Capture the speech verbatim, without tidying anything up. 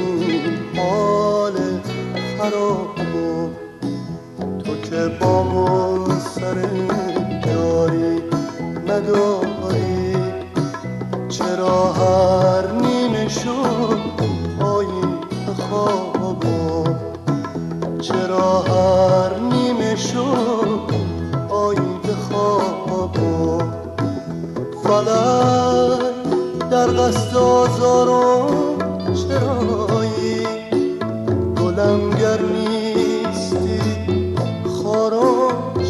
این حال خرابم، تو که با من سر یاری نداری، چرا هر نیمه شد آیی به خوابم، چرا هر نیمه شد آیی به خوابم. فلک در قصد آزارم چرایی،